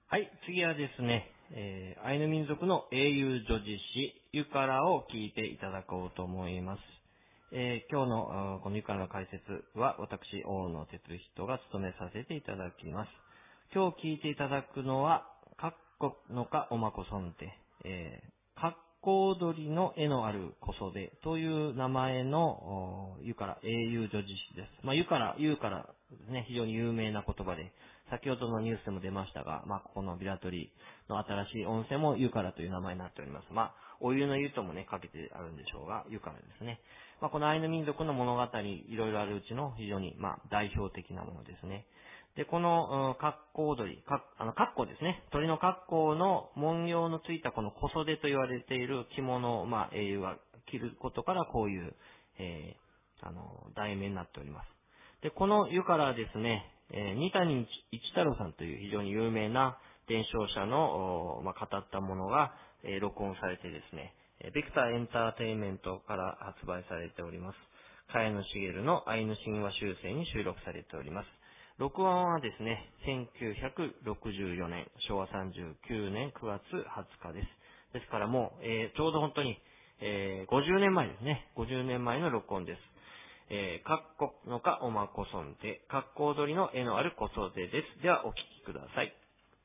はい、次はですね、アイヌ民族の英雄女子詩、ユカラを聞いていただこうと思います。今日のこのユカラの解説は私、大野哲人が務めさせていただきます。今日聞いていただくのは、カッコのかおまこそんて、格好踊りの絵のある小袖という名前のユカラ、英雄女子詩です。ユカラですね、非常に有名な言葉で、先ほどのニュースでも出ましたが、ここのビラトリの新しい温泉もユカラという名前になっております。お湯の湯ともね、かけてあるんでしょうが、ユカラですね。このアイヌ民族の物語、いろいろあるうちの非常に、代表的なものですね。で、この、格好踊り、格好ですね。鳥の格好の文様のついたこの小袖と言われている着物を、英雄が着ることから、こういう、題名になっております。で、この湯からですね、二谷一太郎さんという非常に有名な伝承者の、語ったものが、録音されてですね、ベクターエンターテインメントから発売されております。茅野茂のアイヌ神話集成に収録されております。録音はですね、1964年、昭和39年9月20日です。ですからもう、ちょうど本当に、50年前ですね。50年前の録音です。かっこのかおまこそんで、格好踊りの絵のある小袖です。ではお聞きください。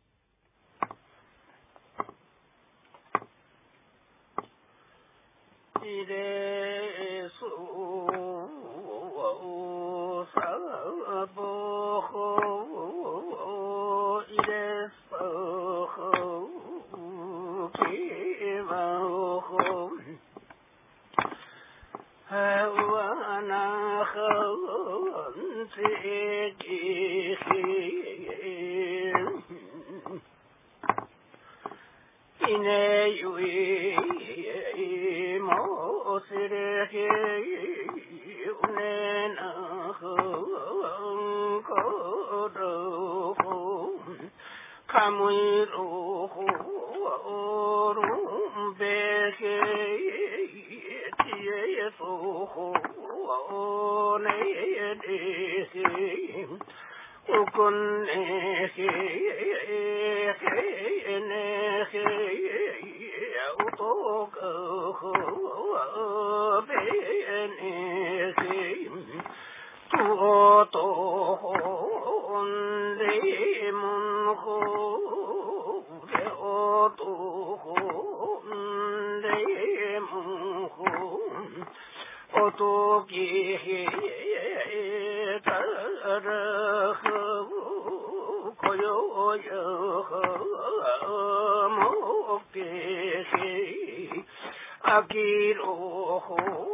いれそうさぼほいれそうきまほはわなはんせきいねゆいもすれへうねなほんころほかむいろほるんべへちえそほねでへおこんねへねへおとかほべねへととほんでもんほでおとほんでもんほおときへたらふこよよもけへあきろほ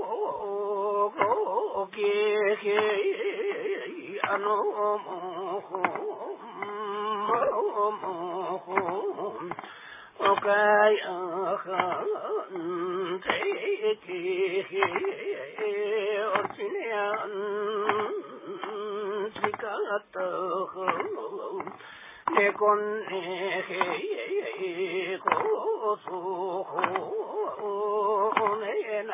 ごけへあのもほもほおかやはんてきへおちねやんちかったほねこんねへこそほねな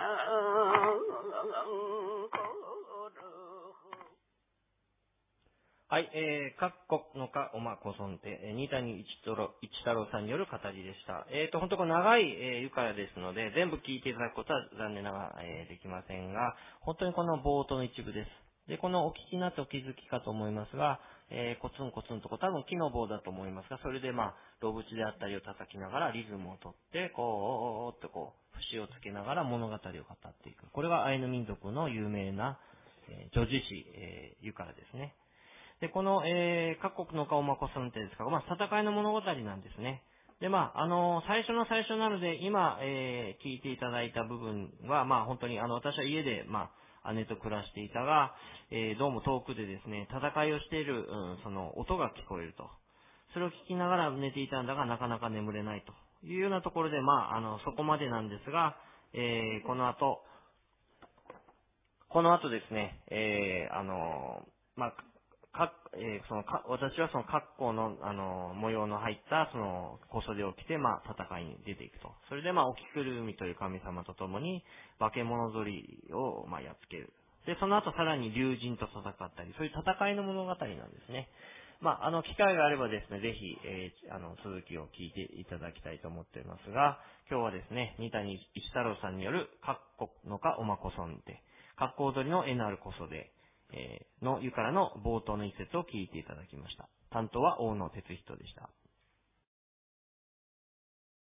はい、かっこのかおまこそんて、二谷一太郎さんによる語りでした。本当この長い、湯からですので、全部聞いていただくことは残念ながら、できませんが、本当にこの冒頭の一部です。で、このお聞きになってお気づきかと思いますが、コツンコツンと多分木の棒だと思いますが、それでロブチであったりを叩きながらリズムをとって、こう、節をつけながら物語を語っていく。これがアイヌ民族の有名な、女子詩、湯からですね。で、この、各国の顔まこさんってですが、戦いの物語なんですね。で、最初の最初なので、今、聞いていただいた部分は、本当に、私は家で、姉と暮らしていたが、どうも遠くでですね、戦いをしている、その音が聞こえると。それを聞きながら寝ていたんだが、なかなか眠れないというようなところで、そこまでなんですが、この後ですね、私はその格好の、模様の入った、その、小袖を着て、戦いに出ていくと。それで、おきくるみという神様と共に、化け物取りを、やっつける。で、その後さらに竜神と戦ったり、そういう戦いの物語なんですね。 機会があればですね、ぜひ、続きを聞いていただきたいと思っていますが、今日はですね、二谷一太郎さんによる、かっこのかおまこそんで、格好踊りの NR こそで、の湯からの冒頭の一節を聞いていただきました。担当は大野哲人でした。